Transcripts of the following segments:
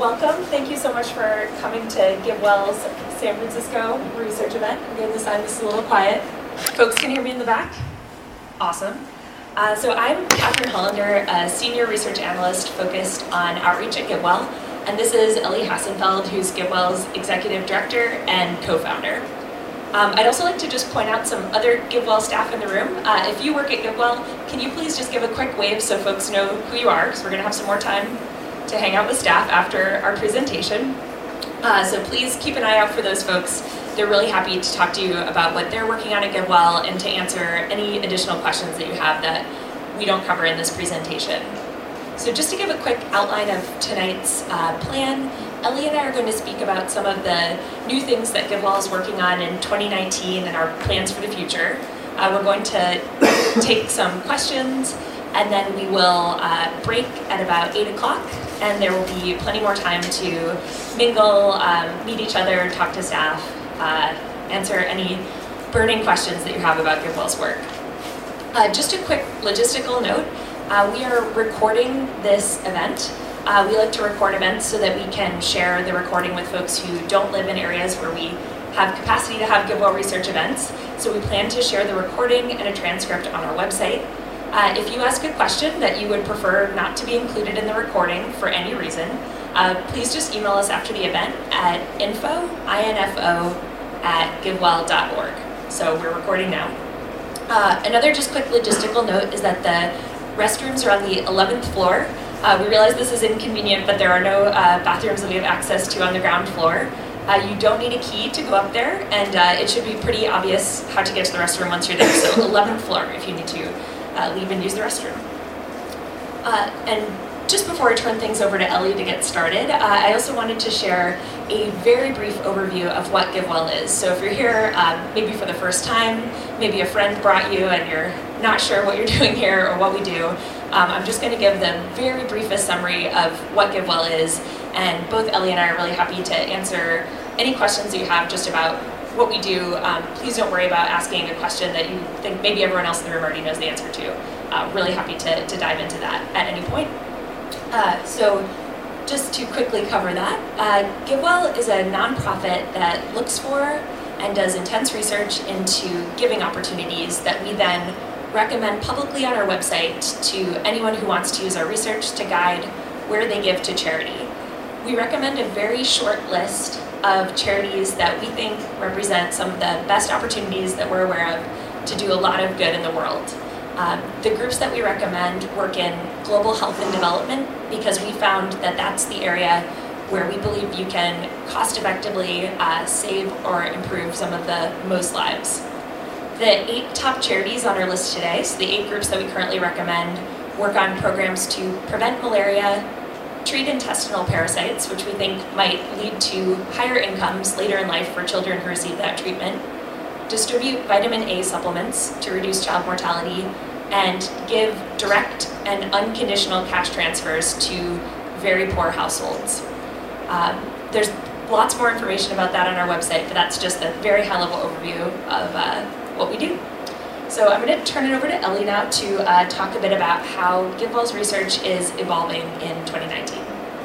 welcome. Thank you so much for coming to GiveWell's San Francisco research event. I'm going to sign this a little quiet. Folks can hear me in the back? Awesome. So I'm Catherine Hollander, a senior research analyst focused on outreach at GiveWell, and this is Ellie Hassenfeld, who's GiveWell's executive director and co-founder. I'd also like to just point out some other GiveWell staff in the room. If you work at GiveWell, can you please just give a quick wave so folks know who you are, because we're going to have some more time to hang out with staff after our presentation. So please keep an eye out for those folks. They're really happy to talk to you about what they're working on at GiveWell and to answer any additional questions that you have that we don't cover in this presentation. So just to give a quick outline of tonight's plan, Ellie and I are going to speak about some of the new things that GiveWell is working on in 2019 and our plans for the future. We're going to take some questions, and then we will break at about 8 o'clock, and there will be plenty more time to mingle, meet each other, talk to staff, answer any burning questions that you have about GiveWell's work. Just a quick logistical note, we are recording this event. We like to record events so that we can share the recording with folks who don't live in areas where we have capacity to have GiveWell research events. So we plan to share the recording and a transcript on our website. If you ask a question that you would prefer not to be included in the recording for any reason, please just email us after the event at info@givewell.org. So we're recording now. Another just quick logistical note is that the restrooms are on the 11th floor. We realize this is inconvenient, but there are no bathrooms that we have access to on the ground floor. You don't need a key to go up there, and it should be pretty obvious how to get to the restroom once you're there. So 11th floor if you need to leave and use the restroom. And just before I turn things over to Ellie to get started, I also wanted to share a very brief overview of what GiveWell is. So if you're here maybe for the first time, maybe a friend brought you and you're not sure what you're doing here or what we do, I'm just going to give the very briefest summary of what GiveWell is, and both Ellie and I are really happy to answer any questions that you have just about what we do. Please don't worry about asking a question that you think maybe everyone else in the room already knows the answer to. Really happy to dive into that at any point. So just to quickly cover that, GiveWell is a nonprofit that looks for and does intense research into giving opportunities that we then recommend publicly on our website to anyone who wants to use our research to guide where they give to charity. We recommend a very short list of charities that we think represent some of the best opportunities that we're aware of to do a lot of good in the world. The groups that we recommend work in global health and development because we found that that's the area where we believe you can cost effectively save or improve some of the most lives. The 8 top charities on our list today, so the 8 groups that we currently recommend, work on programs to prevent malaria, treat intestinal parasites, which we think might lead to higher incomes later in life for children who receive that treatment, distribute vitamin A supplements to reduce child mortality, and give direct and unconditional cash transfers to very poor households. There's lots more information about that on our website, but that's just a very high-level overview of what we do. So I'm going to turn it over to Ellie now to talk a bit about how GiveWell's research is evolving in 2019.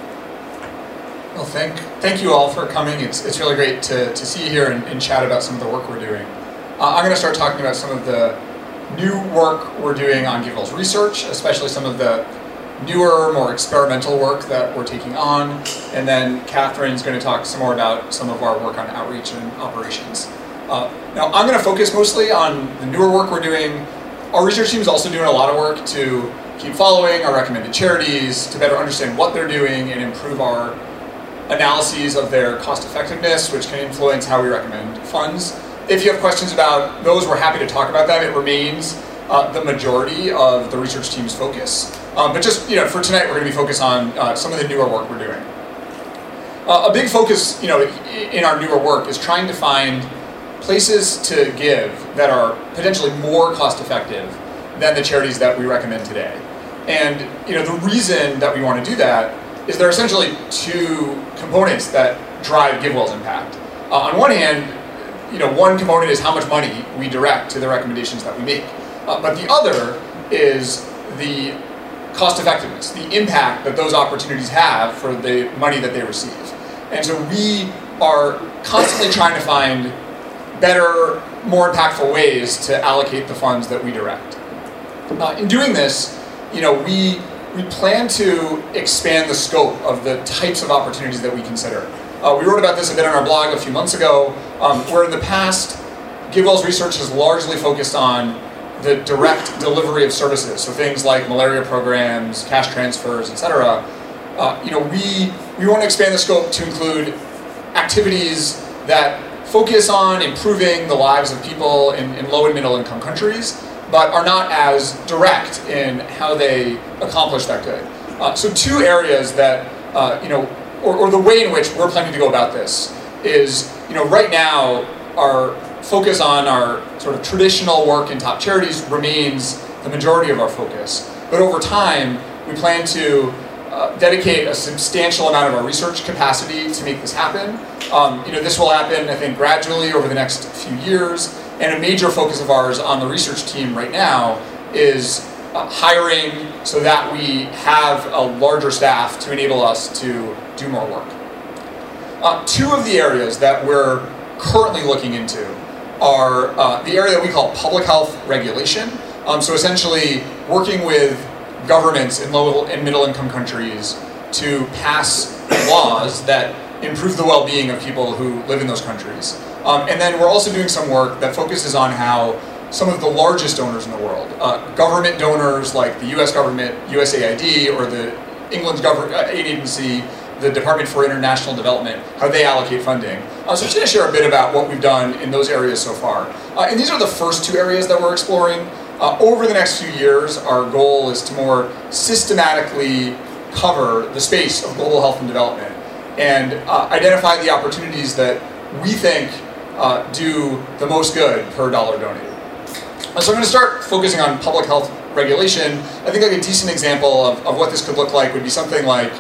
Well, thank you all for coming. It's really great to see you here and chat about some of the work we're doing. I'm going to start talking about some of the new work we're doing on GiveWell's research, especially some of the newer, more experimental work that we're taking on, and then Catherine's going to talk some more about some of our work on outreach and operations. Now, I'm going to focus mostly on the newer work we're doing. Our research team is also doing a lot of work to keep following our recommended charities, to better understand what they're doing and improve our analyses of their cost effectiveness, which can influence how we recommend funds. If you have questions about those, we're happy to talk about that. It remains the majority of the research team's focus. But just for tonight, we're going to be focused on some of the newer work we're doing. A big focus in our newer work is trying to find places to give that are potentially more cost effective than the charities that we recommend today. And the reason that we want to do that is there are essentially 2 components that drive GiveWell's impact. On one hand, one component is how much money we direct to the recommendations that we make. But the other is the cost effectiveness, the impact that those opportunities have for the money that they receive. And so we are constantly trying to find better, more impactful ways to allocate the funds that we direct. In doing this, we plan to expand the scope of the types of opportunities that we consider. We wrote about this a bit on our blog a few months ago, where in the past, GiveWell's research has largely focused on the direct delivery of services, so things like malaria programs, cash transfers, etc. We want to expand the scope to include activities that focus on improving the lives of people in low and middle income countries, but are not as direct in how they accomplish that good. So two areas that, or the way in which we're planning to go about this is, right now, our focus on our sort of traditional work in top charities remains the majority of our focus. But over time, we plan to dedicate a substantial amount of our research capacity to make this happen. This will happen, I think, gradually over the next few years. And a major focus of ours on the research team right now is hiring so that we have a larger staff to enable us to do more work. Two of the areas that we're currently looking into are the area that we call public health regulation. So essentially working with governments in low and middle income countries to pass laws that improve the well-being of people who live in those countries. And then we're also doing some work that focuses on how some of the largest donors in the world, government donors like the US government, USAID, or the England's aid agency, the Department for International Development, how they allocate funding. So I'm just going to share a bit about what we've done in those areas so far. And these are the first two areas that we're exploring. Over the next few years, our goal is to more systematically cover the space of global health and development and identify the opportunities that we think do the most good per dollar donated. So I'm going to start focusing on public health regulation. I think like a decent example of what this could look like would be something like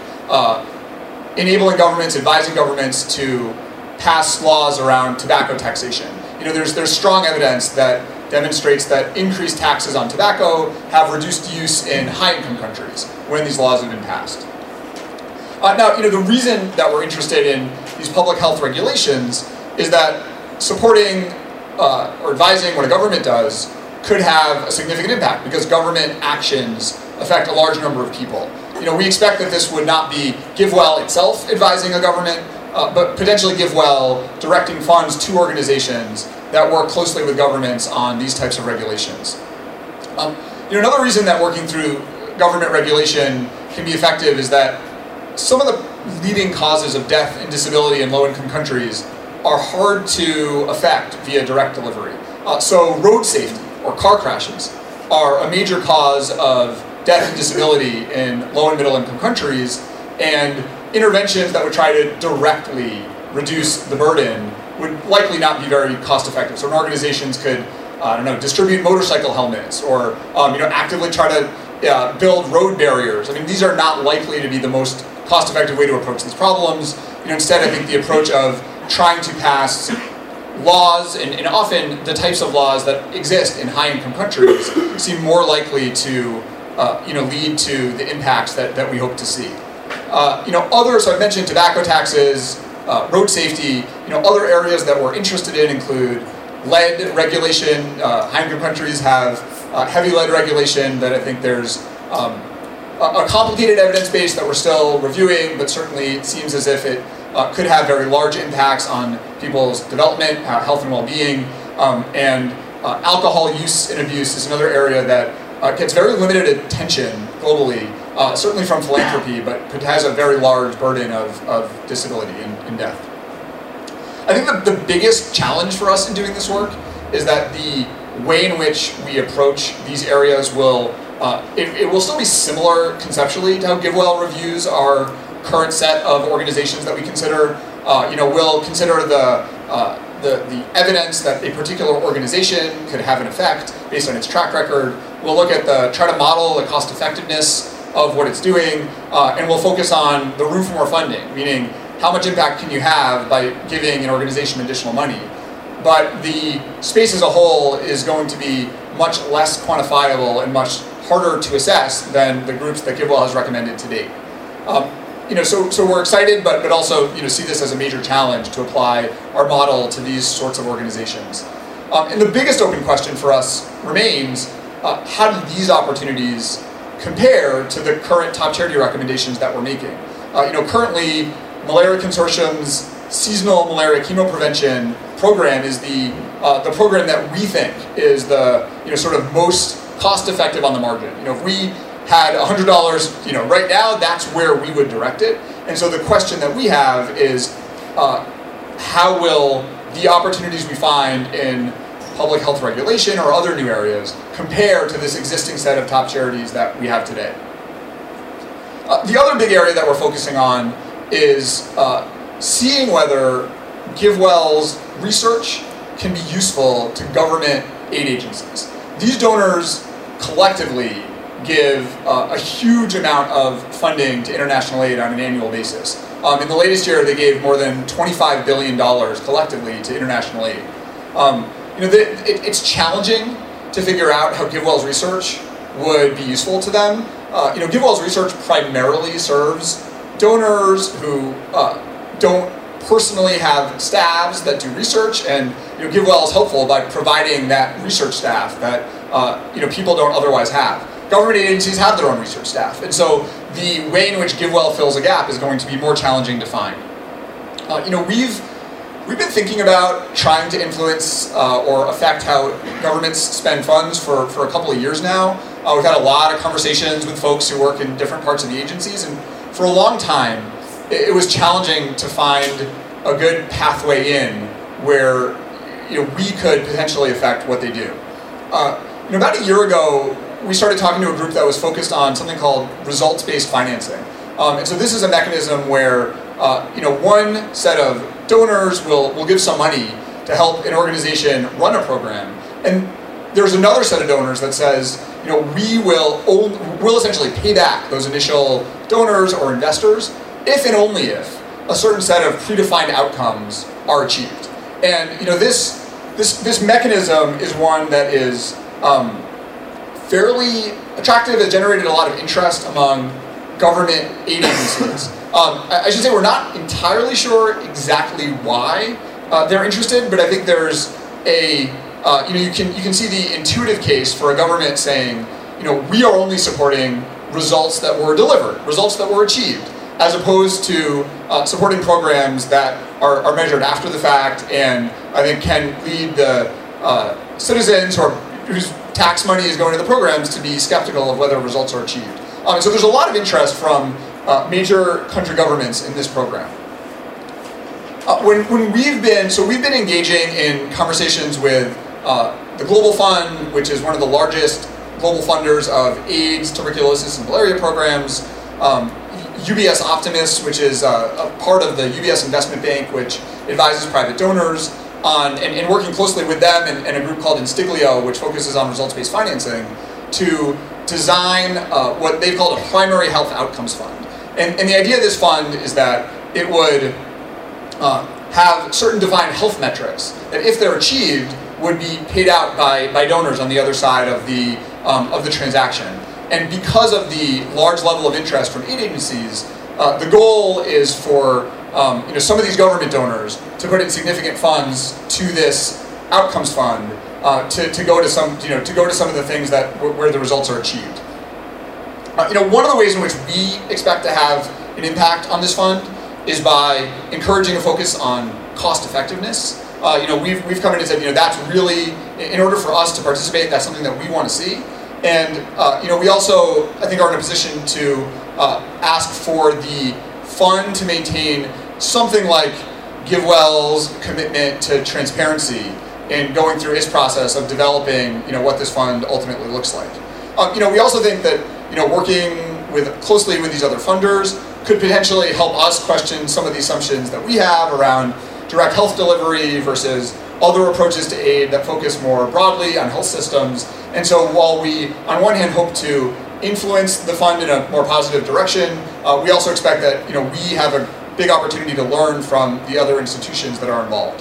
enabling governments, advising governments to pass laws around tobacco taxation. There's strong evidence that demonstrates that increased taxes on tobacco have reduced use in high-income countries when these laws have been passed. Now, the reason that we're interested in these public health regulations is that supporting or advising what a government does could have a significant impact because government actions affect a large number of people. We expect that this would not be GiveWell itself advising a government, but potentially GiveWell directing funds to organizations that work closely with governments on these types of regulations. Another reason that working through government regulation can be effective is that some of the leading causes of death and disability in low-income countries are hard to affect via direct delivery. So road safety or car crashes are a major cause of death and disability in low and middle income countries, and interventions that would try to directly reduce the burden would likely not be very cost effective. So organizations could, distribute motorcycle helmets or, actively try to build road barriers. These are not likely to be the most cost effective way to approach these problems. Instead, I think the approach of trying to pass laws, and often the types of laws that exist in high-income countries seem more likely to lead to the impacts that we hope to see. Others, so I mentioned tobacco taxes, road safety. Other areas that we're interested in include lead regulation. High-income countries have heavy lead regulation that I think there's a complicated evidence base that we're still reviewing, but certainly it seems as if it could have very large impacts on people's development, health and well-being, and alcohol use and abuse is another area that gets very limited attention globally, certainly from philanthropy, but has a very large burden of disability and death. I think the biggest challenge for us in doing this work is that the way in which we approach these areas will still be similar conceptually to how GiveWell reviews our current set of organizations that we consider. We'll consider the evidence that a particular organization could have an effect based on its track record. We'll look at try to model the cost effectiveness of what it's doing, and we'll focus on the room for more funding, meaning how much impact can you have by giving an organization additional money. But the space as a whole is going to be much less quantifiable and much harder to assess than the groups that GiveWell has recommended to date. So we're excited, but also see this as a major challenge to apply our model to these sorts of organizations. And the biggest open question for us remains, how do these opportunities compare to the current top charity recommendations that we're making? Currently, Malaria Consortium's seasonal malaria chemoprevention program is the program that we think is the sort of most cost-effective on the margin. If we had $100, right now, that's where we would direct it. And so the question that we have is, how will the opportunities we find in public health regulation or other new areas compare to this existing set of top charities that we have today? The other big area that we're focusing on is seeing whether GiveWell's research can be useful to government aid agencies. These donors collectively give a huge amount of funding to international aid on an annual basis. In the latest year, they gave more than $25 billion collectively to international aid. It's challenging to figure out how GiveWell's research would be useful to them. GiveWell's research primarily serves donors who don't personally have staffs that do research, and GiveWell is helpful by providing that research staff that people don't otherwise have. Government agencies have their own research staff, and so the way in which GiveWell fills a gap is going to be more challenging to find. We've been thinking about trying to influence or affect how governments spend funds for a couple of years now. We've had a lot of conversations with folks who work in different parts of the agencies, and for a long time, it was challenging to find a good pathway in where we could potentially affect what they do. About a year ago, we started talking to a group that was focused on something called results-based financing. And so this is a mechanism where one set of donors will give some money to help an organization run a program, and there's another set of donors that says, we'll essentially pay back those initial donors or investors if and only if a certain set of predefined outcomes are achieved. And this mechanism is one that is fairly attractive. It generated a lot of interest among government aid agencies. I should say we're not entirely sure exactly why they're interested, but I think there's you can see the intuitive case for a government saying, we are only supporting results that were delivered, results that were achieved, as opposed to supporting programs that are measured after the fact and I think can lead the citizens whose tax money is going to the programs to be skeptical of whether results are achieved. So there's a lot of interest from major country governments in this program. We've been engaging in conversations with the Global Fund, which is one of the largest global funders of AIDS, tuberculosis, and malaria programs, UBS Optimus, which is a part of the UBS Investment Bank, which advises private donors on, and working closely with them and a group called Instiglio, which focuses on results-based financing, to design what they've called a primary health outcomes fund. And the idea of this fund is that it would have certain defined health metrics that, if they're achieved, would be paid out by donors on the other side of the transaction. And because of the large level of interest from aid agencies, the goal is for some of these government donors to put in significant funds to this outcomes fund to go to some of the things where the results are achieved. One of the ways in which we expect to have an impact on this fund is by encouraging a focus on cost effectiveness. We've come in and said, that's really, in order for us to participate, that's something that we want to see. And we also, I think, are in a position to ask for the fund to maintain something like GiveWell's commitment to transparency in going through its process of developing, what this fund ultimately looks like. We also think that, working closely with these other funders could potentially help us question some of the assumptions that we have around direct health delivery versus other approaches to aid that focus more broadly on health systems. And so while we, on one hand, hope to influence the fund in a more positive direction, we also expect that we have a big opportunity to learn from the other institutions that are involved.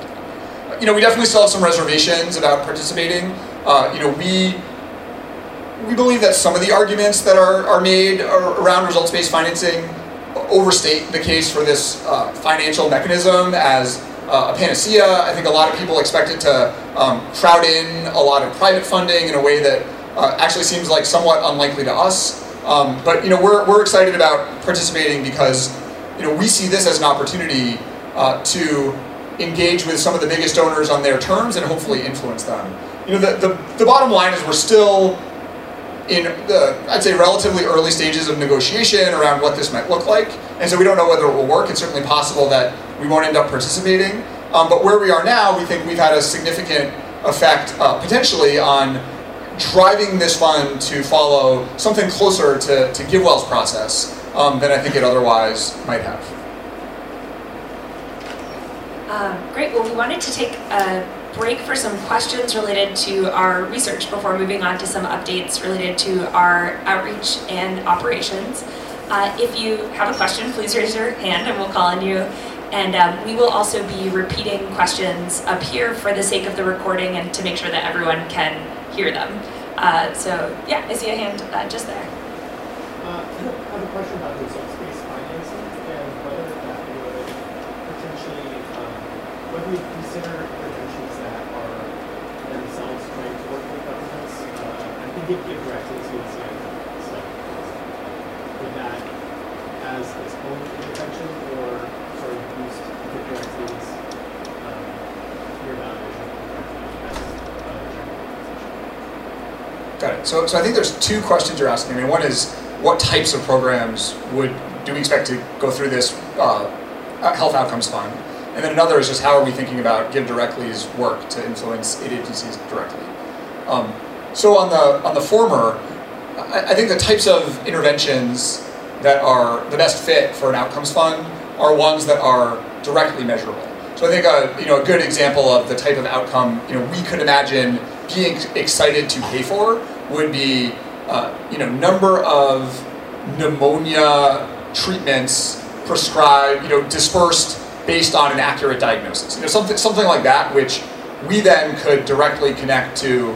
We definitely still have some reservations about participating. we believe that some of the arguments that are made around results-based financing overstate the case for this financial mechanism as a panacea. I think a lot of people expect it to crowd in a lot of private funding in a way that actually seems like somewhat unlikely to us. But we're excited about participating because we see this as an opportunity to engage with some of the biggest donors on their terms and hopefully influence them. The bottom line is we're still in the, I'd say, relatively early stages of negotiation around what this might look like, and so we don't know whether it will work. It's certainly possible that we won't end up participating, but where we are now, we think we've had a significant effect potentially on driving this fund to follow something closer to GiveWell's process than I think it otherwise might have. Great. Well, we wanted to take a break for some questions related to our research before moving on to some updates related to our outreach and operations. If you have a question, please raise your hand and we'll call on you. And we will also be repeating questions up here for the sake of the recording and to make sure that everyone can hear them. So yeah, I see a hand just there. I have a question about results-based financing and whether that would potentially, whether you consider interventions that are themselves trying to work with governments. I think if give directly to the CID, would that as its own intervention or sort of boost give directly's your evaluation as a general organization? Got it. So I think there's two questions you're asking. I mean, one is what types of programs do we expect to go through this health outcomes fund? And then another is just how are we thinking about Give Directly's work to influence aid agencies directly? So on the former, I think the types of interventions that are the best fit for an outcomes fund are ones that are directly measurable. So I think a good example of the type of outcome we could imagine being excited to pay for would be number of pneumonia treatments prescribed, dispersed based on an accurate diagnosis. Something like that, which we then could directly connect to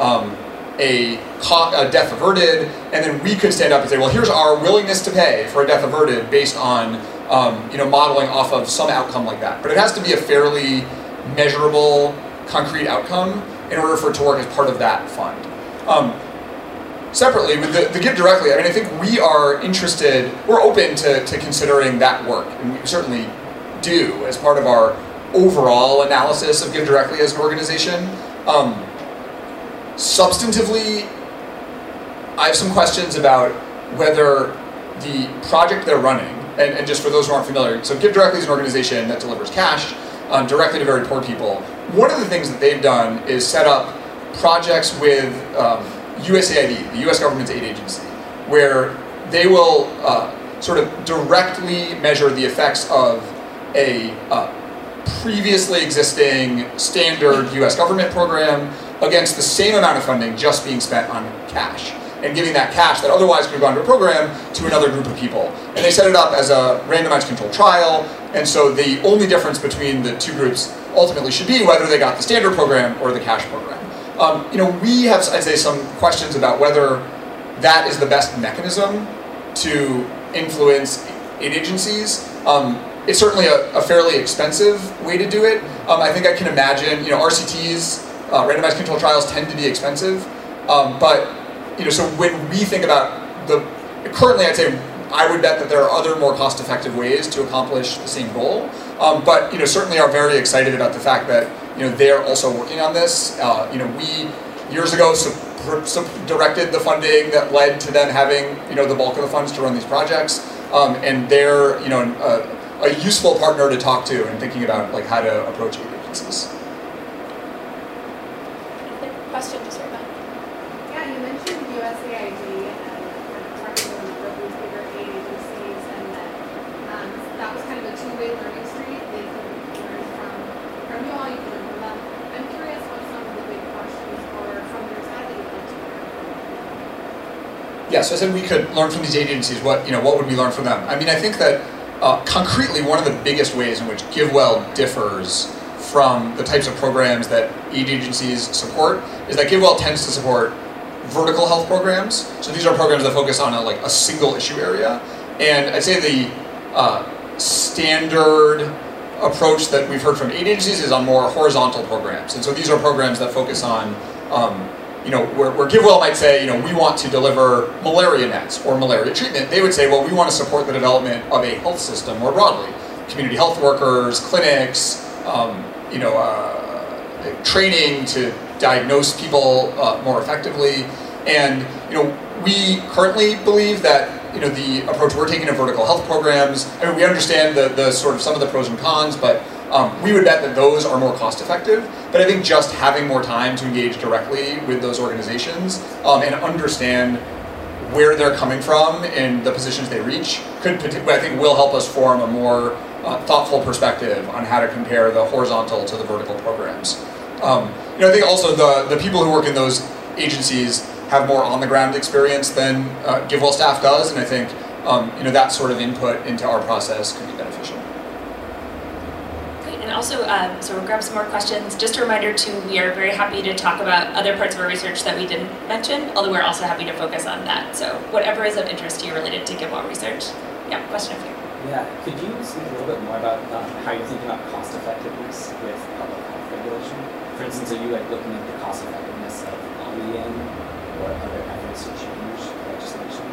a death averted, and then we could stand up and say, well, here's our willingness to pay for a death averted based on modeling off of some outcome like that. But it has to be a fairly measurable, concrete outcome in order for it to work as part of that fund. Separately, with the Give Directly, I think we are we're open to considering that work, and we certainly do as part of our overall analysis of Give Directly as an organization. Substantively, I have some questions about whether the project they're running, and just for those who aren't familiar, so Give Directly is an organization that delivers cash directly to very poor people. One of the things that they've done is set up projects with USAID, the US government's aid agency, where they will sort of directly measure the effects of a previously existing standard US government program against the same amount of funding just being spent on cash, and giving that cash that otherwise could have gone to a program to another group of people. And they set it up as a randomized controlled trial, and so the only difference between the two groups ultimately should be whether they got the standard program or the cash program. We have, I'd say, some questions about whether that is the best mechanism to influence aid agencies. It's certainly a fairly expensive way to do it. I think I can imagine, RCTs, randomized controlled trials tend to be expensive, but so when we think about currently I'd say I would bet that there are other more cost-effective ways to accomplish the same goal, but certainly are very excited about the fact that they're also working on this. We years ago directed the funding that led to them having the bulk of the funds to run these projects, and they're a useful partner to talk to in thinking about how to approach aid agencies. Question just right back. Yeah, you mentioned USAID and talking with a number of these bigger aid agencies, and that was kind of a two-way learning street. They could learn from you all, you could learn from them. I'm curious what some of the big questions are from your side that you'd like to learn from. Yeah, so I said we could learn from these aid agencies. What would we learn from them? I think that concretely one of the biggest ways in which GiveWell differs from the types of programs that aid agencies support is that GiveWell tends to support vertical health programs. So these are programs that focus on a single issue area. And I'd say the standard approach that we've heard from aid agencies is on more horizontal programs. And so these are programs that focus on, where GiveWell might say, we want to deliver malaria nets or malaria treatment. They would say, well, we want to support the development of a health system more broadly. Community health workers, clinics, training to diagnose people more effectively. And we currently believe that the approach we're taking to vertical health programs, we understand the sort of some of the pros and cons, but we would bet that those are more cost effective. But I think just having more time to engage directly with those organizations and understand where they're coming from and the positions they reach I think will help us form a more thoughtful perspective on how to compare the horizontal to the vertical programs. I think also the people who work in those agencies have more on-the-ground experience than GiveWell staff does, and I think that sort of input into our process could be beneficial. Great, and also, so we'll grab some more questions. Just a reminder too, we are very happy to talk about other parts of our research that we didn't mention, although we're also happy to focus on that. So whatever is of interest to you related to GiveWell research. Yeah, question over here. Yeah, could you speak a little bit more about how you think about cost effectiveness with public health regulation? For instance, are you looking at the cost effectiveness of lobbying or other efforts to change legislation?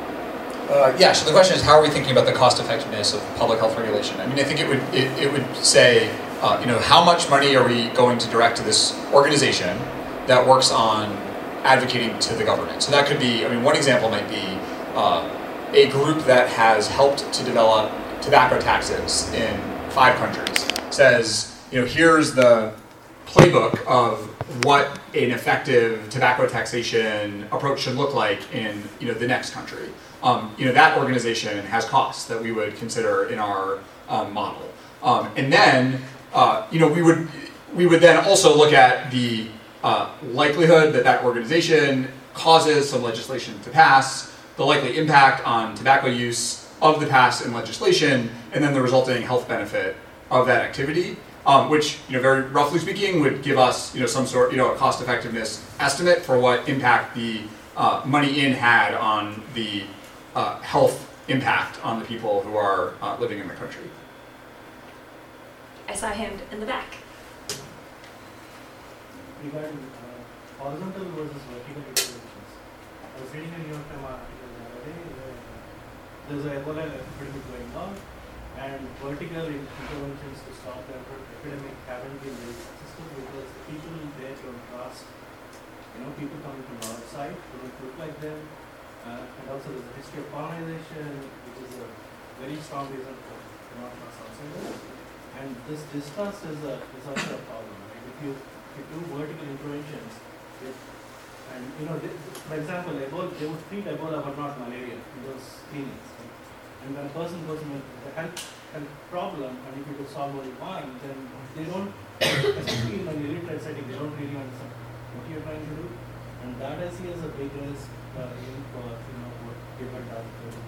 So the question is, how are we thinking about the cost effectiveness of public health regulation? I think it would say, how much money are we going to direct to this organization that works on advocating to the government? So that could be, one example might be a group that has helped to develop tobacco taxes in 5 countries. Says, here's the playbook of what an effective tobacco taxation approach should look like in the next country. That organization has costs that we would consider in our model, and then we would then also look at the likelihood that organization causes some legislation to pass, the likely impact on tobacco use of the passed in legislation, and then the resulting health benefit of that activity. Which, very roughly speaking, would give us, some sort, a cost effectiveness estimate for what impact the money in had on the health impact on the people who are living in the country. I saw a hand in the back. Regarding horizontal versus vertical interventions, I was reading a New York Times article the other day where there's an Ebola epidemic going on, and vertical interventions to stop the epidemic haven't been very successful because the people there don't trust, people coming from the outside who don't look like them, and also there's a history of colonization, which is a very strong reason for not trust outsiders. And this distrust is also a problem, right? If you do vertical interventions, for example, Ebola, they would treat Ebola but not malaria in those clinics. Right? And when a person goes with a health problem, and if you could solve only one, then they don't, especially in an illiterate setting, they don't really understand what you're trying to do. And that I see as a big risk for what given does.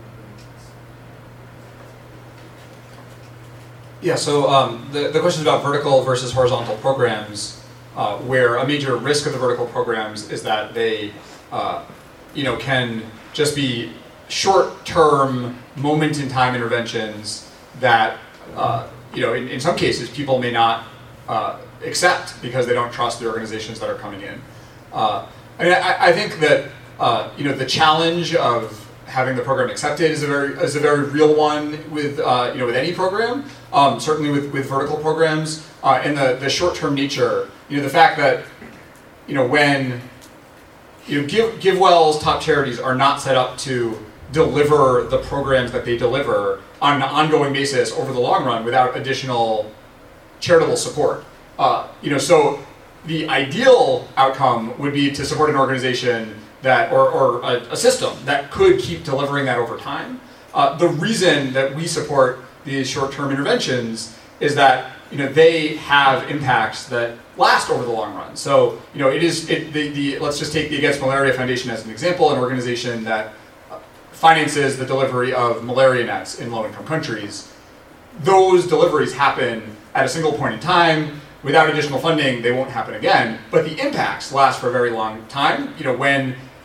Yeah, so the question is about vertical versus horizontal programs, where a major risk of the vertical programs is that they, can just be short-term, moment-in-time interventions that, in some cases, people may not accept because they don't trust the organizations that are coming in. I think that the challenge of having the program accepted is a very real one with with any program. Certainly with vertical programs, and the short-term nature. The fact that when GiveWell's top charities are not set up to deliver the programs that they deliver on an ongoing basis over the long run without additional charitable support. So the ideal outcome would be to support an organization that, or a system that could keep delivering that over time. The reason that we support these short-term interventions is that they have impacts that last over the long run. So let's just take the Against Malaria Foundation as an example, an organization that finances the delivery of malaria nets in low-income countries. Those deliveries happen at a single point in time. Without additional funding, they won't happen again. But the impacts last for a very long time. When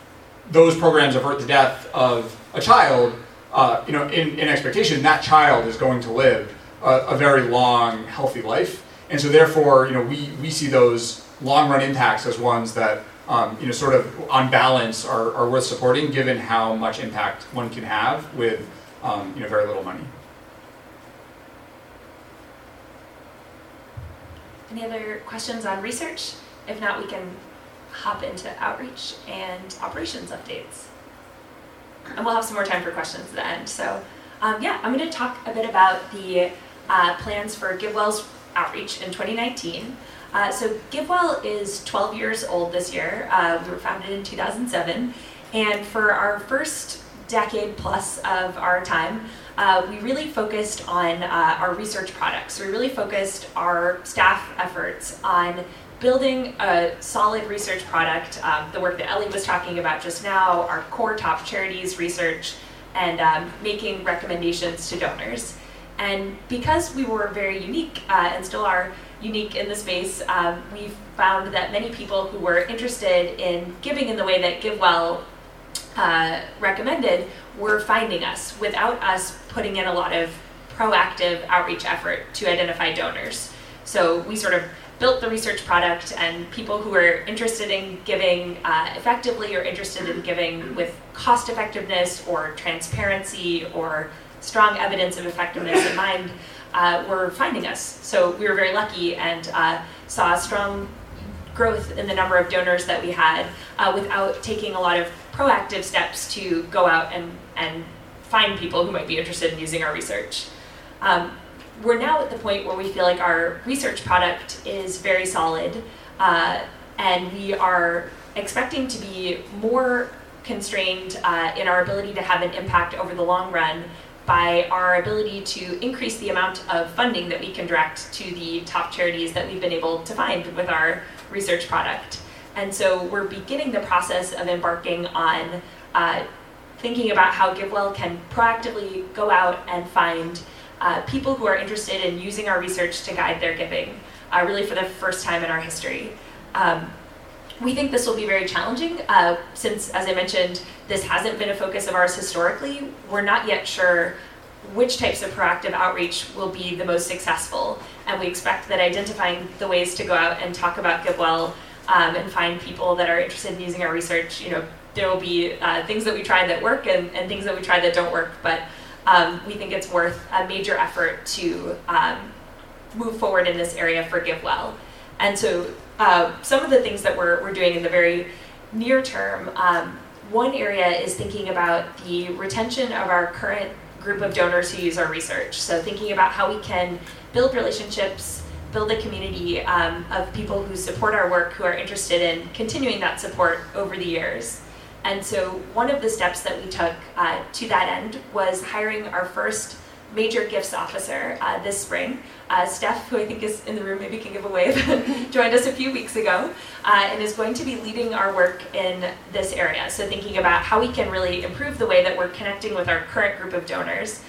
those programs avert the death of a child, in expectation, that child is going to live a very long, healthy life. And so therefore, we see those long-run impacts as ones that, sort of on balance are worth supporting, given how much impact one can have with, very little money. Any other questions on research? If not, we can hop into outreach and operations updates. And we'll have some more time for questions at the end. So I'm going to talk a bit about the plans for GiveWell's outreach in 2019. So GiveWell is 12 years old this year. We were founded in 2007. And for our first decade plus of our time, we really focused on our research products. We really focused our staff efforts on building a solid research product, the work that Ellie was talking about just now, our core top charities research, and making recommendations to donors. And because we were very unique and still are unique in the space, we've found that many people who were interested in giving in the way that GiveWell recommended were finding us without us putting in a lot of proactive outreach effort to identify donors. So we sort of built the research product, and people who were interested in giving effectively or interested in giving with cost effectiveness or transparency or strong evidence of effectiveness in mind were finding us. So we were very lucky and saw strong growth in the number of donors that we had without taking a lot of proactive steps to go out and find people who might be interested in using our research. We're now at the point where we feel like our research product is very solid, and we are expecting to be more constrained in our ability to have an impact over the long run by our ability to increase the amount of funding that we can direct to the top charities that we've been able to find with our research product. And so we're beginning the process of embarking on thinking about how GiveWell can proactively go out and find people who are interested in using our research to guide their giving, really for the first time in our history. We think this will be very challenging since, as I mentioned, this hasn't been a focus of ours historically. We're not yet sure which types of proactive outreach will be the most successful, and we expect that identifying the ways to go out and talk about GiveWell and find people that are interested in using our research, there will be things that we try that work and things that we try that don't work, but we think it's worth a major effort to move forward in this area for GiveWell. And so some of the things that we're doing in the very near term, one area is thinking about the retention of our current group of donors who use our research. So thinking about how we can build relationships, build a community of people who support our work, who are interested in continuing that support over the years. And so one of the steps that we took to that end was hiring our first major gifts officer this spring. Steph, who I think is in the room, maybe can give a wave, joined us a few weeks ago and is going to be leading our work in this area. So thinking about how we can really improve the way that we're connecting with our current group of donors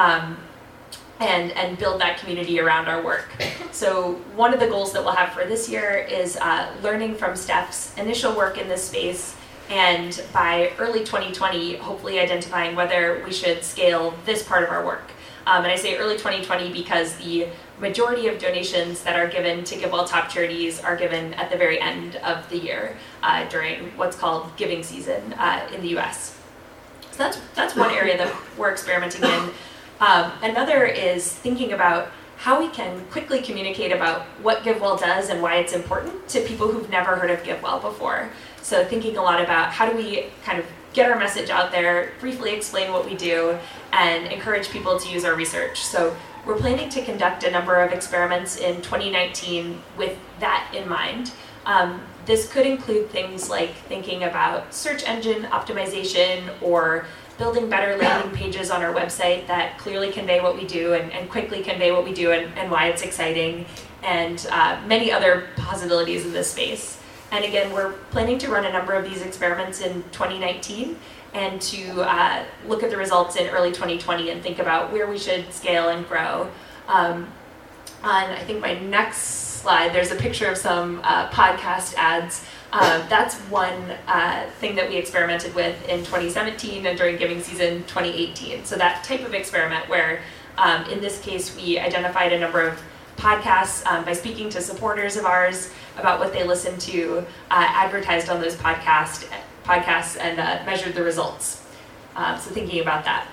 and build that community around our work. So one of the goals that we'll have for this year is learning from Steph's initial work in this space, and by early 2020, hopefully identifying whether we should scale this part of our work. And I say early 2020 because the majority of donations that are given to GiveWell top charities are given at the very end of the year during what's called giving season in the US. So that's one area that we're experimenting in. Another is thinking about how we can quickly communicate about what GiveWell does and why it's important to people who've never heard of GiveWell before. So thinking a lot about how do we kind of get our message out there, briefly explain what we do, and encourage people to use our research. So we're planning to conduct a number of experiments in 2019 with that in mind. This could include things like thinking about search engine optimization or building better landing pages on our website that clearly convey what we do and quickly convey what we do and why it's exciting, and many other possibilities in this space. And again, we're planning to run a number of these experiments in 2019 and to look at the results in early 2020 and think about where we should scale and grow. On, I think, my next slide, there's a picture of some podcast ads. That's one thing that we experimented with in 2017 and during giving season 2018. So that type of experiment where, in this case, we identified a number of podcasts by speaking to supporters of ours about what they listened to, advertised on those podcasts, and measured the results. So thinking about that.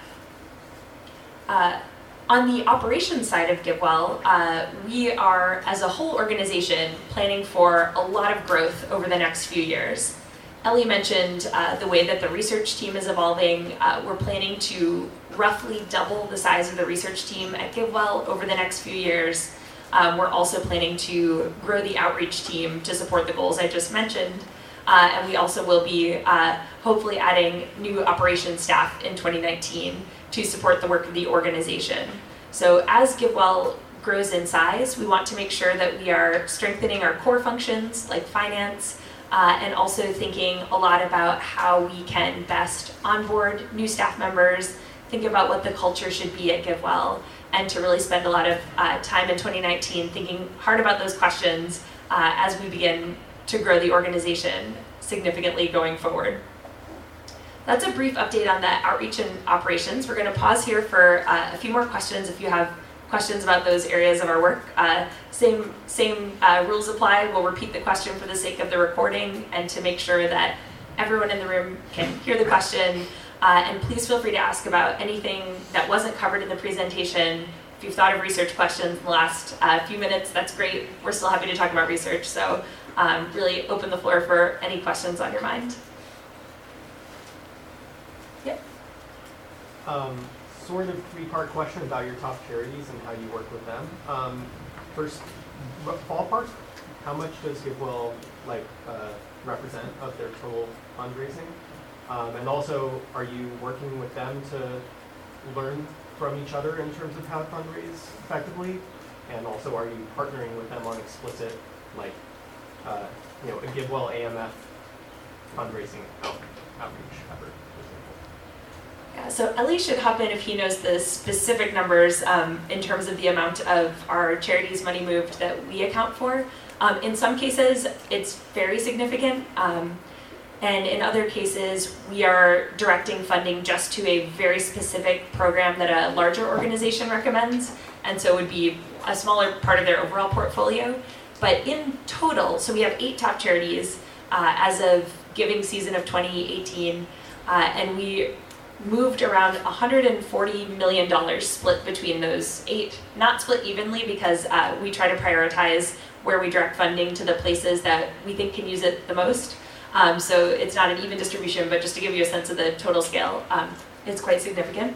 On the operations side of GiveWell, we are, as a whole organization, planning for a lot of growth over the next few years. Ellie mentioned the way that the research team is evolving. We're planning to roughly double the size of the research team at GiveWell over the next few years. We're also planning to grow the outreach team to support the goals I just mentioned. And we also will be hopefully adding new operations staff in 2019 to support the work of the organization. So as GiveWell grows in size, we want to make sure that we are strengthening our core functions like finance, and also thinking a lot about how we can best onboard new staff members, think about what the culture should be at GiveWell, and to really spend a lot of time in 2019 thinking hard about those questions as we begin to grow the organization significantly going forward. That's a brief update on the outreach and operations. We're going to pause here for a few more questions if you have questions about those areas of our work. Same rules apply. We'll repeat the question for the sake of the recording and to make sure that everyone in the room can hear the question. And please feel free to ask about anything that wasn't covered in the presentation. If you've thought of research questions in the last few minutes, that's great. We're still happy to talk about research. So really open the floor for any questions on your mind. Yep. Sort of three-part question about your top charities and how you work with them. First, ballpark, how much does GiveWell represent of their total fundraising? And also, are you working with them to learn from each other in terms of how to fundraise effectively? And also, are you partnering with them on explicit, a GiveWell AMF fundraising outreach effort, for example? Yeah, so Ellie should hop in if he knows the specific numbers in terms of the amount of our charities money moved that we account for. In some cases, it's very significant. And in other cases, we are directing funding just to a very specific program that a larger organization recommends, and so it would be a smaller part of their overall portfolio. But in total, so we have 8 top charities as of giving season of 2018, and we moved around $140 million split between those 8, not split evenly because we try to prioritize where we direct funding to the places that we think can use it the most. So it's not an even distribution, but just to give you a sense of the total scale, it's quite significant.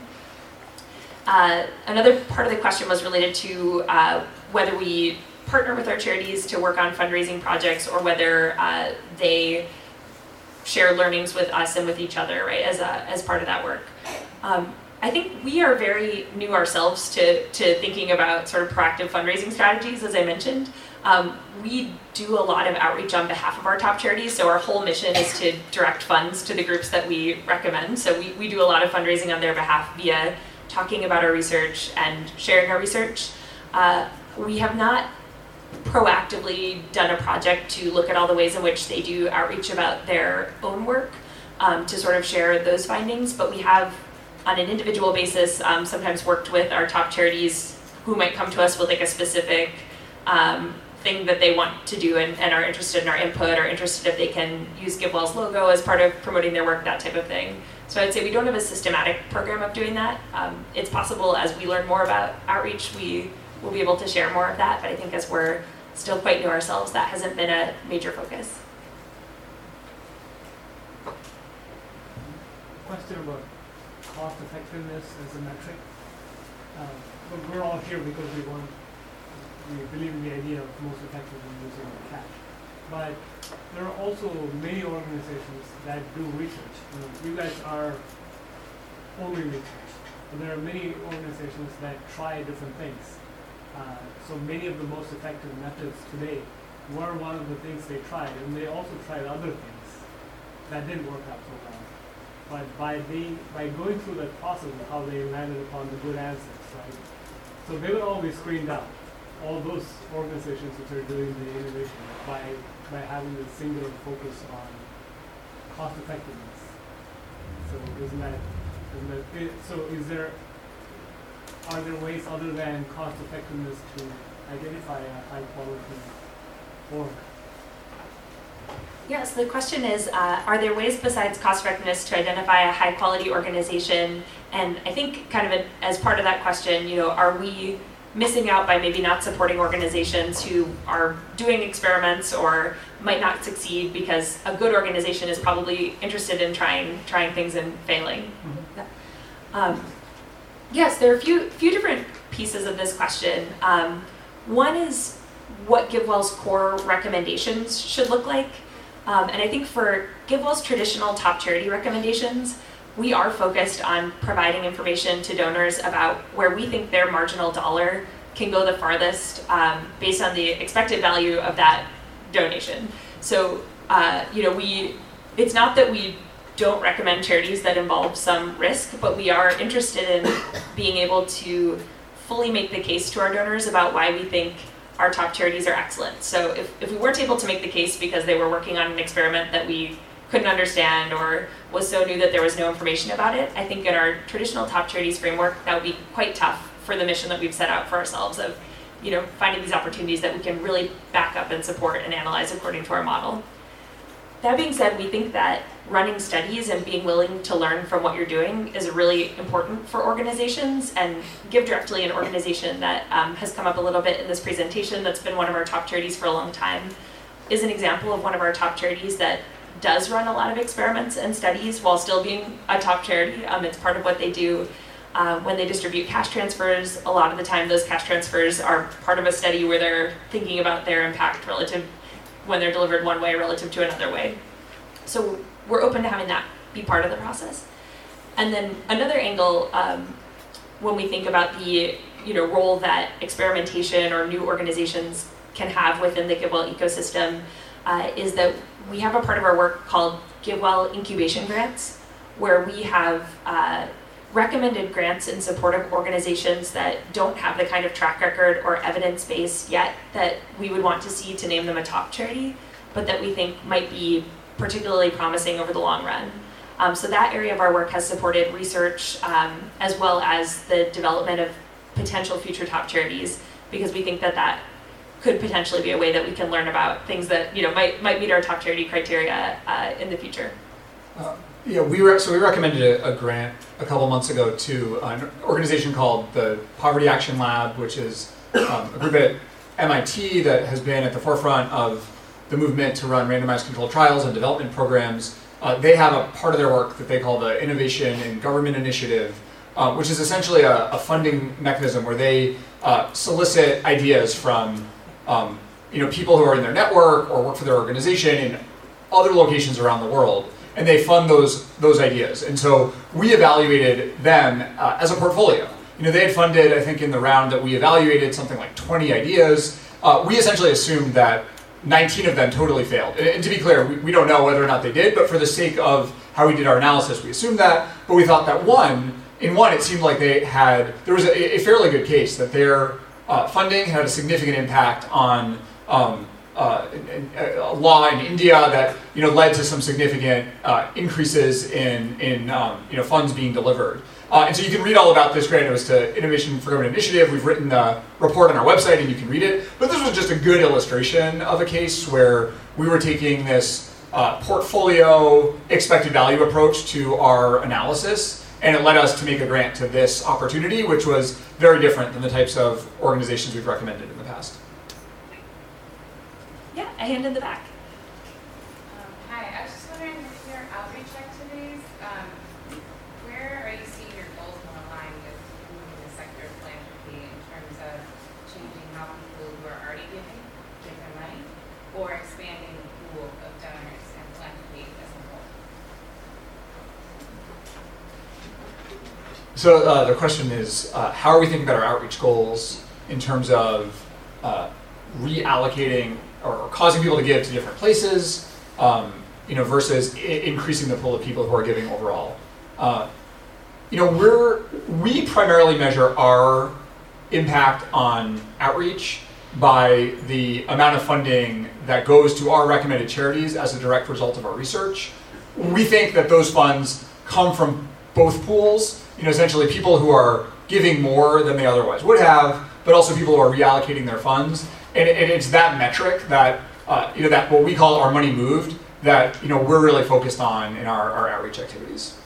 Another part of the question was related to whether we partner with our charities to work on fundraising projects or whether they share learnings with us and with each other, right, as part of that work. I think we are very new ourselves to thinking about sort of proactive fundraising strategies, as I mentioned. We do a lot of outreach on behalf of our top charities, so our whole mission is to direct funds to the groups that we recommend. So we do a lot of fundraising on their behalf via talking about our research and sharing our research. We have not proactively done a project to look at all the ways in which they do outreach about their own work to sort of share those findings, but we have, on an individual basis, sometimes worked with our top charities who might come to us with like a specific thing that they want to do and are interested in our input or interested if they can use GiveWell's logo as part of promoting their work, that type of thing. So I'd say we don't have a systematic program of doing that. It's possible as we learn more about outreach, we will be able to share more of that, but I think as we're still quite new ourselves, that hasn't been a major focus. Question about cost effectiveness as a metric. But we're all here because we believe in the idea of most effective in using cash. But there are also many organizations that do research. You guys are only research. But there are many organizations that try different things. So many of the most effective methods today were one of the things they tried, and they also tried other things that didn't work out so well. But by going through that process of how they landed upon the good answers, right? So they would all be screened out. all those organizations which are doing the innovation by having a singular focus on cost effectiveness. So are there ways other than cost effectiveness to identify a high quality org? Yes, the question is, are there ways besides cost effectiveness to identify a high quality organization? And I think kind of as part of that question, are we missing out by maybe not supporting organizations who are doing experiments or might not succeed because a good organization is probably interested in trying things and failing? Mm-hmm. Yes, there are a few different pieces of this question. One is what GiveWell's core recommendations should look like. And I think for GiveWell's traditional top charity recommendations, we are focused on providing information to donors about where we think their marginal dollar can go the farthest based on the expected value of that donation. So, it's not that we don't recommend charities that involve some risk, but we are interested in being able to fully make the case to our donors about why we think our top charities are excellent. So if we weren't able to make the case because they were working on an experiment that we couldn't understand or was so new that there was no information about it, I think in our traditional top charities framework, that would be quite tough for the mission that we've set out for ourselves of, finding these opportunities that we can really back up and support and analyze according to our model. That being said, we think that running studies and being willing to learn from what you're doing is really important for organizations, and GiveDirectly, an organization that has come up a little bit in this presentation that's been one of our top charities for a long time, is an example of one of our top charities that does run a lot of experiments and studies while still being a top charity. It's part of what they do. When they distribute cash transfers, a lot of the time those cash transfers are part of a study where they're thinking about their impact relative when they're delivered one way relative to another way. So we're open to having that be part of the process. And then another angle, when we think about the role that experimentation or new organizations can have within the GiveWell ecosystem, is that we have a part of our work called GiveWell Incubation Grants, where we have recommended grants in support of organizations that don't have the kind of track record or evidence base yet that we would want to see to name them a top charity, but that we think might be particularly promising over the long run. So that area of our work has supported research as well as the development of potential future top charities, because we think that could potentially be a way that we can learn about things that might meet our top charity criteria in the future. We recommended a grant a couple months ago to an organization called the Poverty Action Lab, which is a group at MIT that has been at the forefront of the movement to run randomized controlled trials and development programs. They have a part of their work that they call the Innovation in Government Initiative, which is essentially a funding mechanism where they solicit ideas from people who are in their network or work for their organization in other locations around the world, and they fund those ideas. And so we evaluated them as a portfolio. They had funded, I think in the round that we evaluated, something like 20 ideas. We essentially assumed that 19 of them totally failed. And to be clear, we don't know whether or not they did, but for the sake of how we did our analysis, we assumed that. But we thought that in one, it seemed like there was a fairly good case that their funding had a significant impact on a law in India that led to some significant increases in funds being delivered. And so you can read all about this grant. It was to Innovation for Government Initiative. We've written the report on our website and you can read it. But this was just a good illustration of a case where we were taking this portfolio expected value approach to our analysis, and it led us to make a grant to this opportunity, which was very different than the types of organizations we've recommended in the past. Yeah, a hand in the back. Hi, I was just wondering with your outreach activities, where are you seeing your goals more aligned with moving the sector of philanthropy in terms of changing how people who are already giving give their money, or expanding the pool of donors and philanthropy as a whole? So the question is, how are we thinking about our outreach goals in terms of reallocating or causing people to give to different places, versus increasing the pool of people who are giving overall? We primarily measure our impact on outreach by the amount of funding that goes to our recommended charities as a direct result of our research. We think that those funds come from both pools, essentially people who are giving more than they otherwise would have, but also people who are reallocating their funds. And it's that metric that, that what we call our money moved, that we're really focused on in our outreach activities.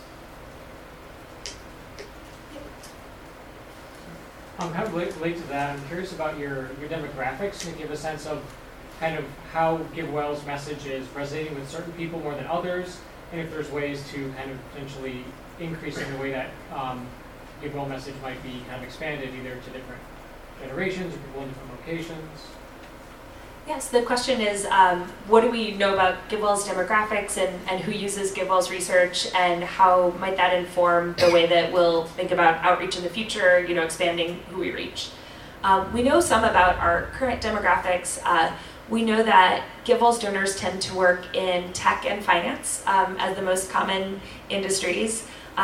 Kind of relate to that, I'm curious about your demographics. Can you give a sense of kind of how GiveWell's message is resonating with certain people more than others, and if there's ways to kind of potentially increase in the way that GiveWell message might be kind of expanded either to different generations or people in different locations? Yes, the question is, what do we know about GiveWell's demographics and who uses GiveWell's research, and how might that inform the way that we'll think about outreach in the future, expanding who we reach? We know some about our current demographics. We know that GiveWell's donors tend to work in tech and finance as the most common industries.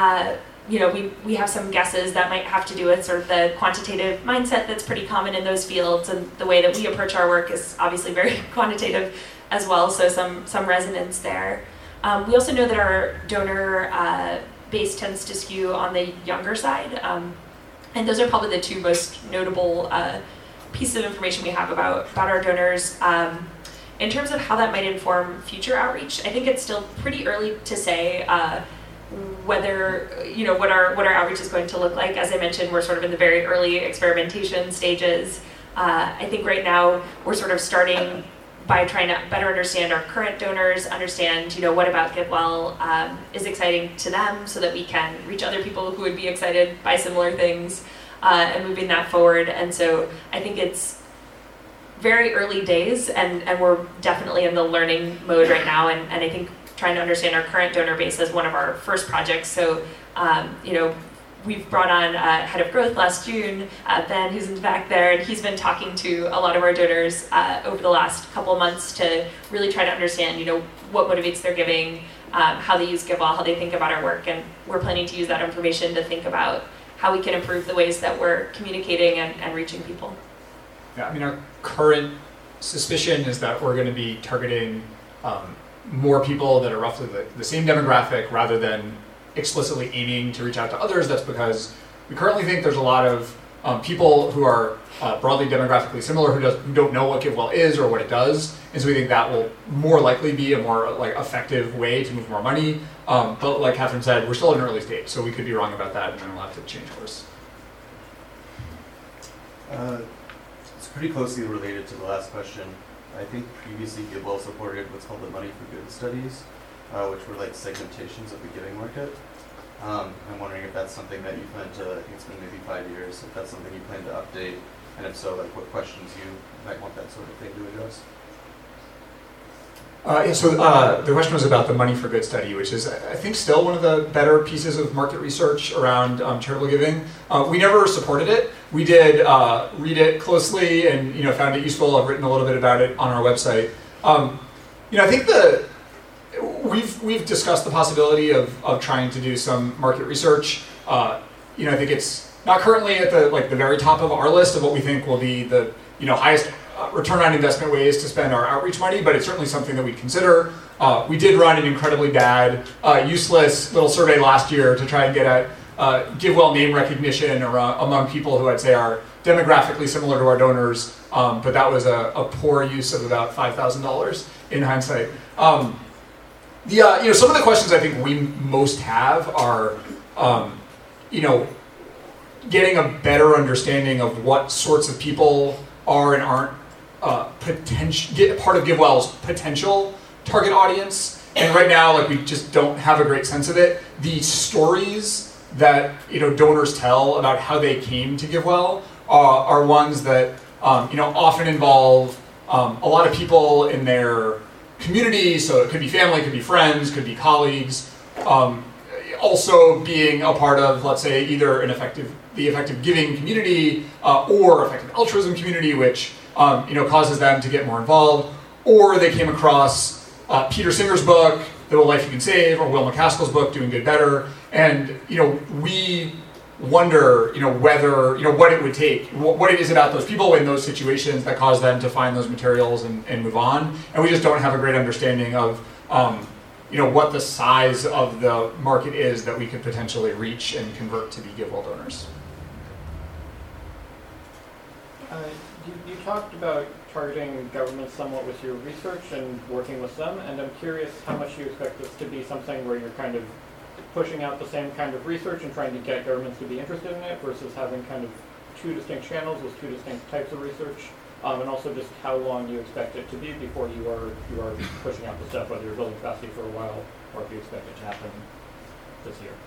We have some guesses that might have to do with sort of the quantitative mindset that's pretty common in those fields, and the way that we approach our work is obviously very quantitative as well, so some resonance there. We also know that our donor base tends to skew on the younger side, and those are probably the two most notable pieces of information we have about our donors. In terms of how that might inform future outreach, I think it's still pretty early to say whether, what our outreach is going to look like. As I mentioned, we're sort of in the very early experimentation stages. I think right now we're sort of starting by trying to better understand our current donors, understand, what about GiveWell is exciting to them, so that we can reach other people who would be excited by similar things, and moving that forward. And so I think it's very early days, and we're definitely in the learning mode right now, and I think trying to understand our current donor base as one of our first projects. So, we've brought on head of growth last June, Ben, who's in the back there, and he's been talking to a lot of our donors over the last couple of months to really try to understand, what motivates their giving, how they use GiveWell, how they think about our work, and we're planning to use that information to think about how we can improve the ways that we're communicating and reaching people. Yeah, our current suspicion is that we're going to be targeting more people that are roughly the same demographic rather than explicitly aiming to reach out to others. That's because we currently think there's a lot of people who are broadly demographically similar who don't know what GiveWell is or what it does, and so we think that will more likely be a more effective way to move more money. But like Catherine said, we're still in an early stage, so we could be wrong about that, and then we'll have to change course. It's pretty closely related to the last question. I think previously GiveWell supported what's called the Money for Good studies, which were like segmentations of the giving market. I'm wondering if that's something that you plan to, I think it's been maybe 5 years, if that's something you plan to update, and if so, what questions you might want that sort of thing to address. So the question was about the Money for Good study, which is, I think, still one of the better pieces of market research around charitable giving. We never supported it. We did read it closely and found it useful. I've written a little bit about it on our website. I think we've discussed the possibility of trying to do some market research. I think it's not currently at the very top of our list of what we think will be the highest return on investment ways to spend our outreach money, but it's certainly something that we'd consider. We did run an incredibly bad, useless little survey last year to try and get at GiveWell name recognition among people who I'd say are demographically similar to our donors, but that was a poor use of about $5,000 in hindsight. Some of the questions I think we most have are, getting a better understanding of what sorts of people are and aren't part of GiveWell's potential target audience. And right now, we just don't have a great sense of it. The stories that donors tell about how they came to GiveWell are ones that often involve a lot of people in their community. So it could be family, could be friends, could be colleagues. Also being a part of, let's say, either the effective giving community or effective altruism community, which causes them to get more involved, or they came across Peter Singer's book, The Life You Can Save, or Will McCaskill's book, Doing Good Better, and we wonder, whether, what it would take, what it is about those people in those situations that cause them to find those materials and move on. And we just don't have a great understanding of, what the size of the market is that we could potentially reach and convert to be GiveWell donors. You talked about targeting governments somewhat with your research and working with them, and I'm curious how much you expect this to be something where you're kind of pushing out the same kind of research and trying to get governments to be interested in it versus having kind of two distinct channels with two distinct types of research, and also just how long you expect it to be before you are pushing out the stuff, whether you're building capacity for a while or if you expect it to happen this year.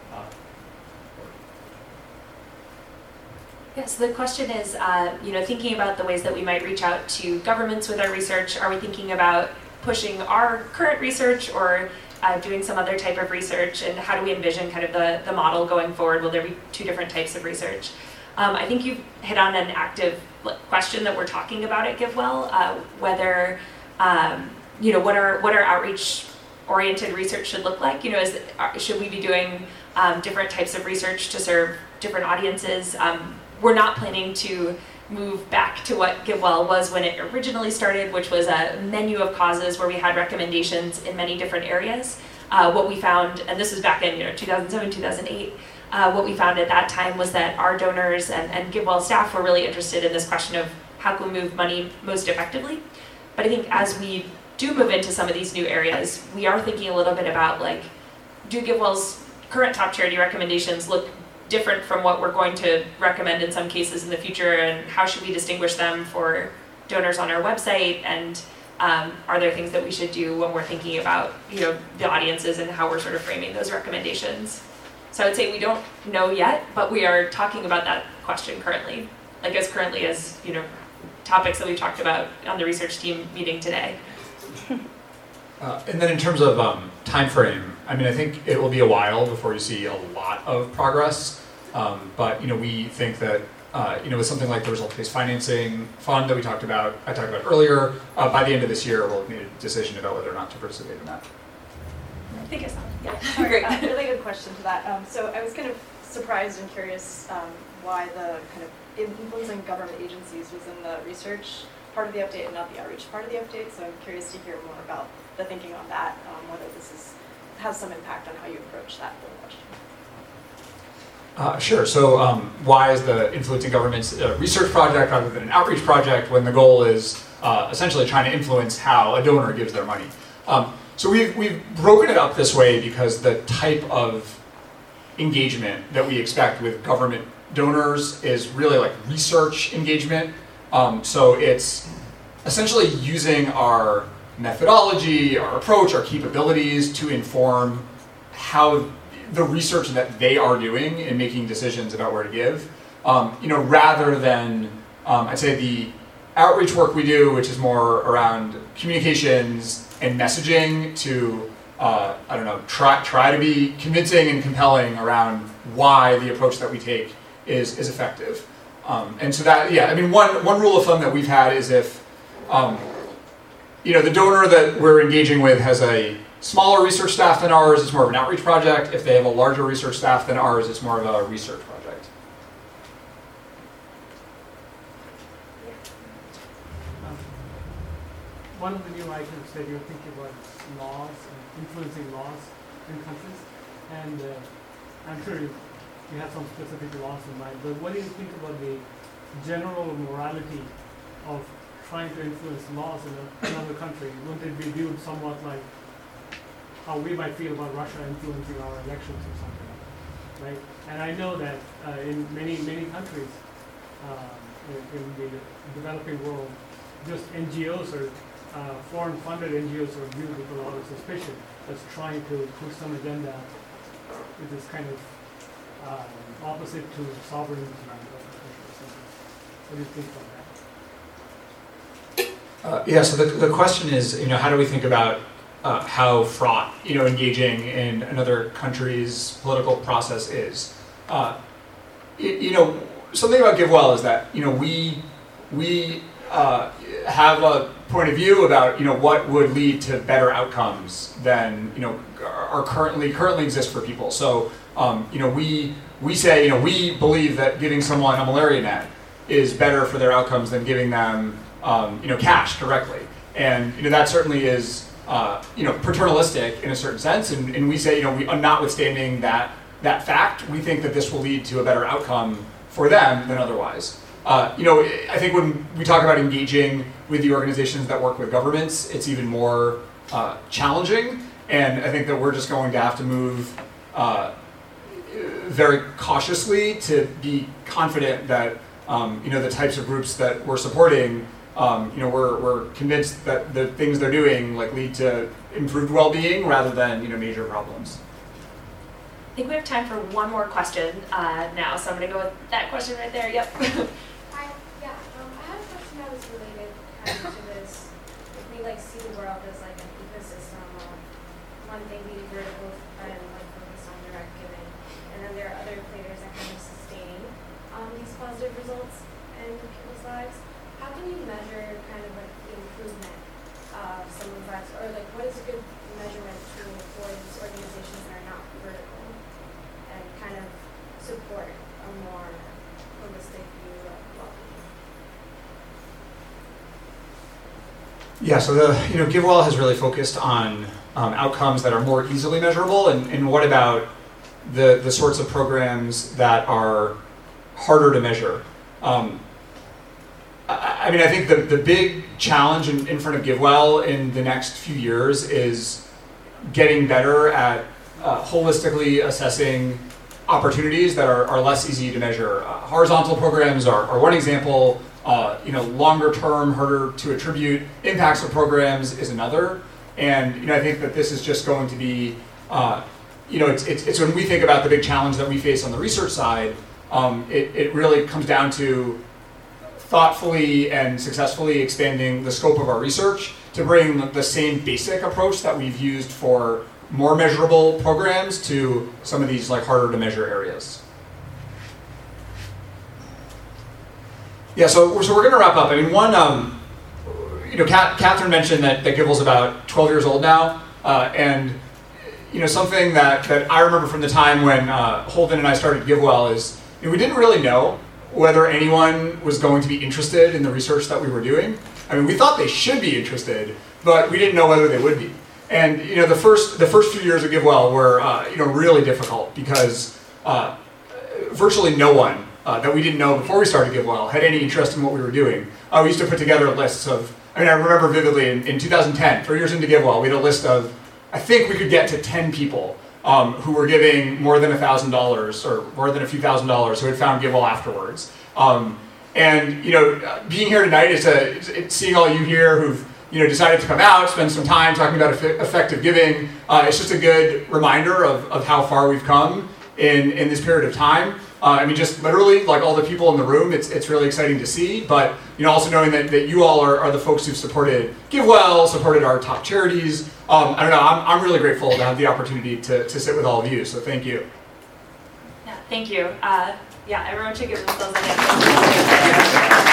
Yes, the question is, thinking about the ways that we might reach out to governments with our research, are we thinking about pushing our current research or doing some other type of research, and how do we envision kind of the model going forward? Will there be two different types of research? I think you've hit on an active question that we're talking about at GiveWell, whether, what our outreach-oriented research should look like. Should we be doing different types of research to serve different audiences? We're not planning to move back to what GiveWell was when it originally started, which was a menu of causes where we had recommendations in many different areas. What we found, and this was back in 2007, 2008, what we found at that time was that our donors and GiveWell staff were really interested in this question of how can we move money most effectively. But I think as we do move into some of these new areas, we are thinking a little bit about, do GiveWell's current top charity recommendations look different from what we're going to recommend in some cases in the future, and how should we distinguish them for donors on our website, and are there things that we should do when we're thinking about the audiences and how we're sort of framing those recommendations. So I would say we don't know yet, but we are talking about that question currently, as currently as topics that we've talked about on the research team meeting today. And then in terms of time frame, I think it will be a while before you see a lot of progress. But we think that with something like the results-based financing fund that I talked about earlier, by the end of this year we'll make a decision about whether or not to participate in that. I think it's not. Yeah, Sorry, great. Really good question to that. So I was kind of surprised and curious why the kind of influencing government agencies was in the research part of the update and not the outreach part of the update. So I'm curious to hear more about the thinking on that, whether this has some impact on how you approach that whole question. Sure. So why is the influencing government's research project rather than an outreach project when the goal is essentially trying to influence how a donor gives their money? So we've broken it up this way because the type of engagement that we expect with government donors is really research engagement. So it's essentially using our methodology, our approach, our capabilities to inform how the research that they are doing in making decisions about where to give, rather than, I'd say the outreach work we do, which is more around communications and messaging to, try to be convincing and compelling around why the approach that we take is effective. And so that, one rule of thumb that we've had is if, the donor that we're engaging with has a smaller research staff than ours, it's more of an outreach project. If they have a larger research staff than ours, it's more of a research project. One of the new items that you're thinking about is laws, influencing laws in countries, and I'm sure you have some specific laws in mind, but what do you think about the general morality of trying to influence laws in another country? Wouldn't it be viewed somewhat like how we might feel about Russia influencing our elections or something like that, right? And I know that in many countries in the developing world, just NGOs or foreign-funded NGOs are viewed with a lot of suspicion as trying to push some agenda which is kind of opposite to sovereignty. What do you think about that? So the question is, how do we think about how fraught, engaging in another country's political process is? Something about GiveWell is that, we have a point of view about, what would lead to better outcomes than, are currently exist for people. So, We say, we believe that giving someone a malaria net is better for their outcomes than giving them, cash directly. And, that certainly is, paternalistic in a certain sense. And we say, notwithstanding that fact, we think that this will lead to a better outcome for them than otherwise. I think when we talk about engaging with the organizations that work with governments, it's even more challenging. And I think that we're just going to have to move very cautiously to be confident that the types of groups that we're supporting, we're convinced that the things they're doing lead to improved well-being rather than major problems. I think we have time for one more question now, so I'm going to go with that question right there. Yep. Hi. Yeah. I had a question that was related kind of to this. If we see the world as an ecosystem of one thing being vertical and focused on direct giving, and then there are other players that kind of sustain these positive results in people's lives. How can you measure kind of the improvement of someone's lives, or what is a good measurement tool for these organizations that are not vertical and kind of support a more holistic view of well-being? Yeah, so GiveWell has really focused on outcomes that are more easily measurable, and what about the sorts of programs that are harder to measure? I think the big challenge in front of GiveWell in the next few years is getting better at holistically assessing opportunities that are less easy to measure. Horizontal programs are one example. Longer term, harder to attribute impacts of programs is another. And I think that this is just going to be, it's when we think about the big challenge that we face on the research side, it really comes down to thoughtfully and successfully expanding the scope of our research to bring the same basic approach that we've used for more measurable programs to some of these harder to measure areas. Yeah, so we're going to wrap up. Catherine mentioned that GiveWell's about 12 years old now, and something that I remember from the time when Holden and I started GiveWell is we didn't really know whether anyone was going to be interested in the research that we were doing. We thought they should be interested, but we didn't know whether they would be. And the first few years of GiveWell were really difficult because virtually no one that we didn't know before we started GiveWell had any interest in what we were doing. We used to put together lists of, I remember vividly in 2010, 3 years into GiveWell, we had a list of, I think we could get to 10 people who were giving more than $1,000 or more than a few $1,000s who had found GiveWell afterwards. And being here tonight it's seeing all you here who've decided to come out, spend some time talking about effective giving. It's just a good reminder of how far we've come in this period of time. Just literally, all the people in the room, it's really exciting to see. But also knowing that you all are the folks who've supported GiveWell, supported our top charities. I'm really grateful to have the opportunity to sit with all of you. So thank you. Yeah, thank you. Everyone should give themselves a hand.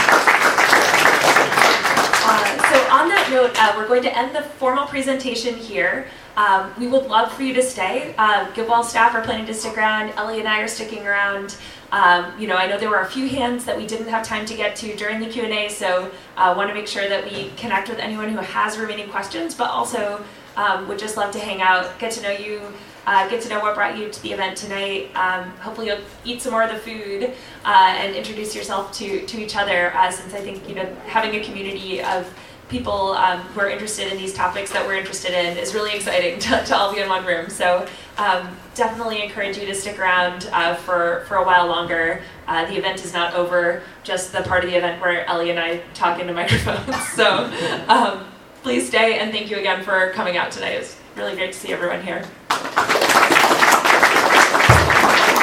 So on that note, we're going to end the formal presentation here. We would love for you to stay. GiveWell staff are planning to stick around. Ellie and I are sticking around. I know there were a few hands that we didn't have time to get to during the Q&A, so I want to make sure that we connect with anyone who has remaining questions, but also would just love to hang out, get to know you, get to know what brought you to the event tonight. Hopefully you'll eat some more of the food and introduce yourself to each other, since I think having a community of people who are interested in these topics that we're interested in is really exciting to all be in one room. So definitely encourage you to stick around for a while longer. The event is not over, just the part of the event where Ellie and I talk into microphones. So please stay, and thank you again for coming out tonight. It's really great to see everyone here.